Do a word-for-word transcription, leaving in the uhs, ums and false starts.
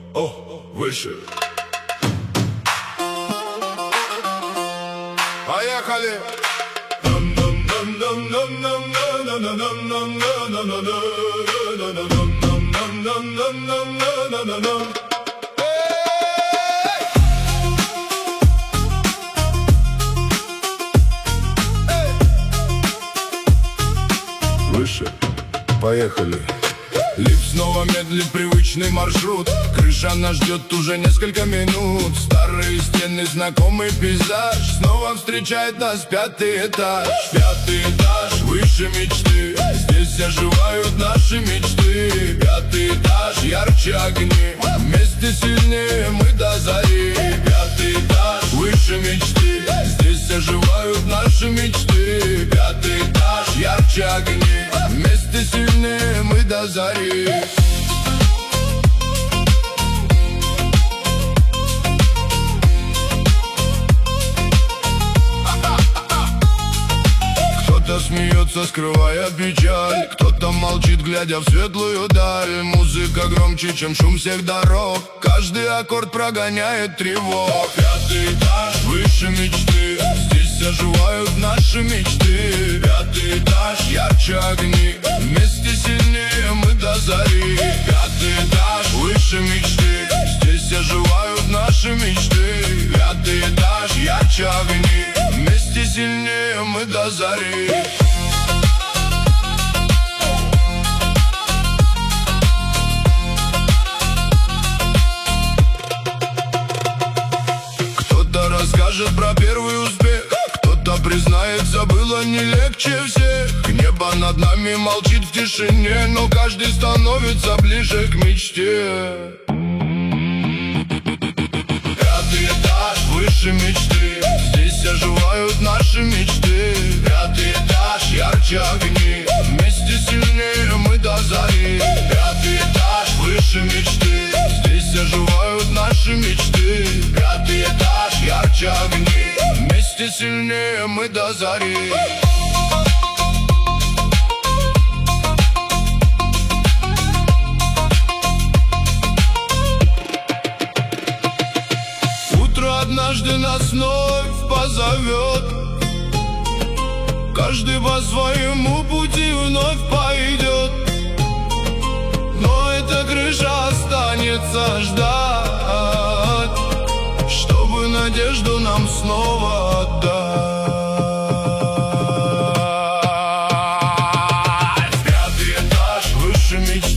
о, выше. Поехали! Выше. Поехали. Лифт снова медлит привычный маршрут. Крыша нас ждет уже несколько минут. Старые стены, знакомый пейзаж. Снова встречает нас пятый этаж. Пятый этаж, выше мечты. Здесь оживают наши мечты. Пятый этаж, ярче огни. Вместе сильнее мы до зари. Пятый этаж, выше мечты. Здесь оживают наши мечты. Пятый этаж, ярче огни. Вместе сильнее мы до зари. Кто-то смеется, скрывая печаль. Кто-то молчит, глядя в светлую даль. Музыка громче, чем шум всех дорог. Каждый аккорд прогоняет тревог. Пятый этаж, выше мечты. Здесь оживают наши мечты. Пятый этаж, ярче огни. Вместе сильнее мы до зари. Пятый этаж, выше мечты. Здесь оживают наши мечты. Пятый этаж, ярче огни. Вместе сильнее мы до зари. Кто-то расскажет про первый успех. Кто-то признается, было не легче всех. Небо над нами молчит в тишине, но каждый становится ближе к мечте. Пятый этаж, выше мечты. Здесь оживают наши мечты. Пятый этаж, ярче огни. Вместе сильнее мы до зари. Пятый этаж, выше мечты. Здесь оживают наши мечты. Пятый этаж, ярче огни. Вместе сильнее мы до зари. Утро однажды нас вновь позовет. Каждый по своему пути вновь пойдет. Но эта крыша останется ждать, чтобы надежду нам снова отдать. Пятый этаж, выше мечты.